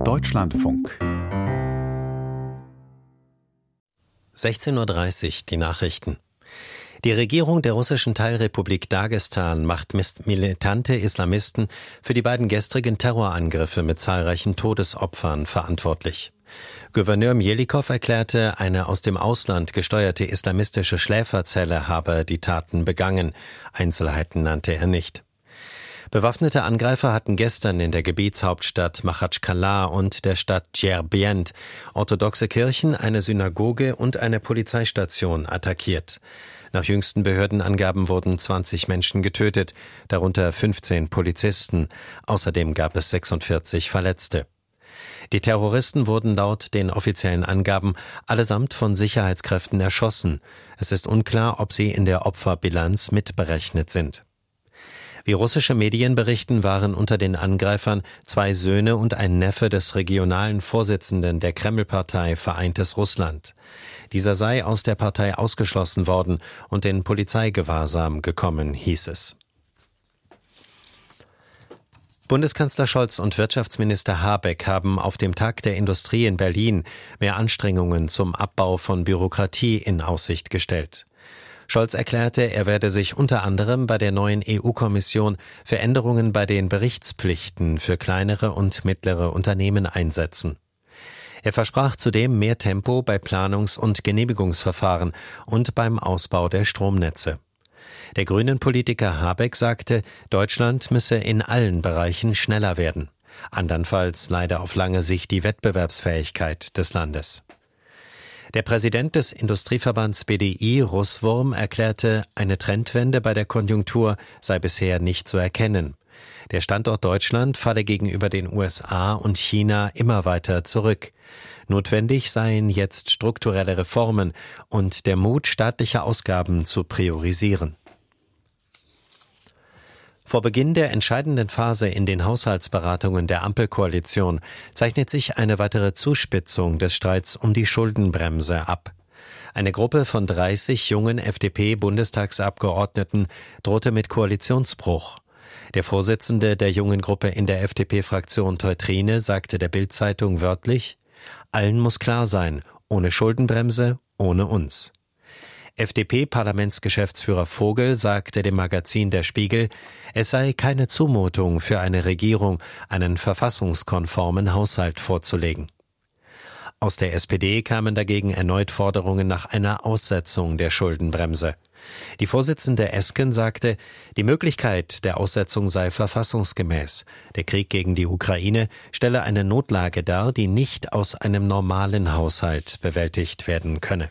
Deutschlandfunk 16:30 Uhr, die Nachrichten. Die Regierung der russischen Teilrepublik Dagestan macht militante Islamisten für die beiden gestrigen Terrorangriffe mit zahlreichen Todesopfern verantwortlich. Gouverneur Mjelikow erklärte, eine aus dem Ausland gesteuerte islamistische Schläferzelle habe die Taten begangen. Einzelheiten nannte er nicht. Bewaffnete Angreifer hatten gestern in der Gebietshauptstadt Machatschkala und der Stadt Djerbent orthodoxe Kirchen, eine Synagoge und eine Polizeistation attackiert. Nach jüngsten Behördenangaben wurden 20 Menschen getötet, darunter 15 Polizisten. Außerdem gab es 46 Verletzte. Die Terroristen wurden laut den offiziellen Angaben allesamt von Sicherheitskräften erschossen. Es ist unklar, ob sie in der Opferbilanz mitberechnet sind. Wie russische Medien berichten, waren unter den Angreifern 2 Söhne und ein Neffe des regionalen Vorsitzenden der Kreml-Partei Vereintes Russland. Dieser sei aus der Partei ausgeschlossen worden und in Polizeigewahrsam gekommen, hieß es. Bundeskanzler Scholz und Wirtschaftsminister Habeck haben auf dem Tag der Industrie in Berlin mehr Anstrengungen zum Abbau von Bürokratie in Aussicht gestellt. Scholz erklärte, er werde sich unter anderem bei der neuen EU-Kommission für Änderungen bei den Berichtspflichten für kleinere und mittlere Unternehmen einsetzen. Er versprach zudem mehr Tempo bei Planungs- und Genehmigungsverfahren und beim Ausbau der Stromnetze. Der Grünen-Politiker Habeck sagte, Deutschland müsse in allen Bereichen schneller werden. Andernfalls leide auf lange Sicht die Wettbewerbsfähigkeit des Landes. Der Präsident des Industrieverbands BDI, Russwurm, erklärte, eine Trendwende bei der Konjunktur sei bisher nicht zu erkennen. Der Standort Deutschland falle gegenüber den USA und China immer weiter zurück. Notwendig seien jetzt strukturelle Reformen und der Mut, staatliche Ausgaben zu priorisieren. Vor Beginn der entscheidenden Phase in den Haushaltsberatungen der Ampelkoalition zeichnet sich eine weitere Zuspitzung des Streits um die Schuldenbremse ab. Eine Gruppe von 30 jungen FDP-Bundestagsabgeordneten drohte mit Koalitionsbruch. Der Vorsitzende der jungen Gruppe in der FDP-Fraktion Teutrine sagte der Bild-Zeitung wörtlich: Allen muss klar sein, ohne Schuldenbremse, ohne uns. FDP-Parlamentsgeschäftsführer Vogel sagte dem Magazin Der Spiegel, es sei keine Zumutung für eine Regierung, einen verfassungskonformen Haushalt vorzulegen. Aus der SPD kamen dagegen erneut Forderungen nach einer Aussetzung der Schuldenbremse. Die Vorsitzende Esken sagte, die Möglichkeit der Aussetzung sei verfassungsgemäß. Der Krieg gegen die Ukraine stelle eine Notlage dar, die nicht aus einem normalen Haushalt bewältigt werden könne.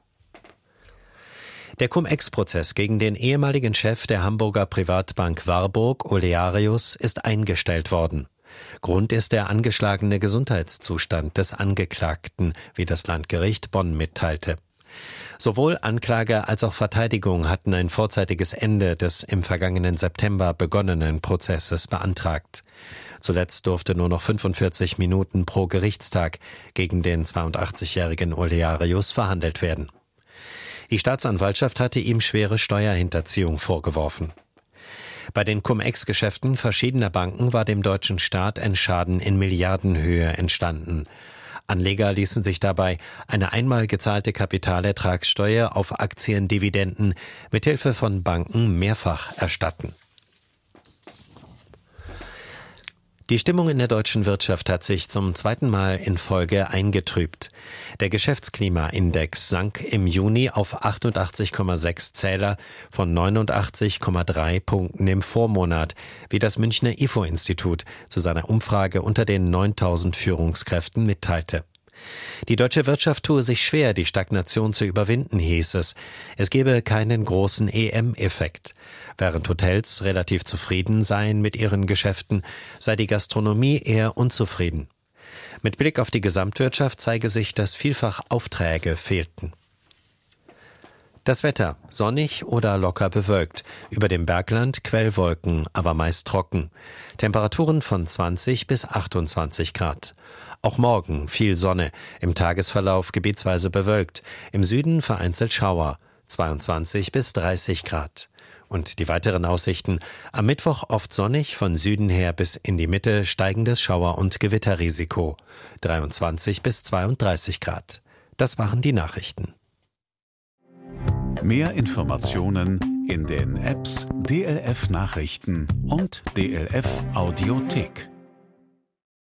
Der Cum-Ex-Prozess gegen den ehemaligen Chef der Hamburger Privatbank Warburg, Olearius, ist eingestellt worden. Grund ist der angeschlagene Gesundheitszustand des Angeklagten, wie das Landgericht Bonn mitteilte. Sowohl Anklage als auch Verteidigung hatten ein vorzeitiges Ende des im vergangenen September begonnenen Prozesses beantragt. Zuletzt durfte nur noch 45 Minuten pro Gerichtstag gegen den 82-jährigen Olearius verhandelt werden. Die Staatsanwaltschaft hatte ihm schwere Steuerhinterziehung vorgeworfen. Bei den Cum-Ex-Geschäften verschiedener Banken war dem deutschen Staat ein Schaden in Milliardenhöhe entstanden. Anleger ließen sich dabei eine einmal gezahlte Kapitalertragssteuer auf Aktiendividenden mithilfe von Banken mehrfach erstatten. Die Stimmung in der deutschen Wirtschaft hat sich zum zweiten Mal in Folge eingetrübt. Der Geschäftsklimaindex sank im Juni auf 88,6 Zähler von 89,3 Punkten im Vormonat, wie das Münchner IFO-Institut zu seiner Umfrage unter den 9.000 Führungskräften mitteilte. Die deutsche Wirtschaft tue sich schwer, die Stagnation zu überwinden, hieß es. Es gebe keinen großen EM-Effekt. Während Hotels relativ zufrieden seien mit ihren Geschäften, sei die Gastronomie eher unzufrieden. Mit Blick auf die Gesamtwirtschaft zeige sich, dass vielfach Aufträge fehlten. Das Wetter: sonnig oder locker bewölkt. Über dem Bergland Quellwolken, aber meist trocken. Temperaturen von 20 bis 28 Grad. Auch morgen viel Sonne, im Tagesverlauf gebietsweise bewölkt. Im Süden vereinzelt Schauer, 22 bis 30 Grad. Und die weiteren Aussichten: am Mittwoch oft sonnig, von Süden her bis in die Mitte steigendes Schauer- und Gewitterrisiko. 23 bis 32 Grad. Das waren die Nachrichten. Mehr Informationen in den Apps DLF Nachrichten und DLF Audiothek.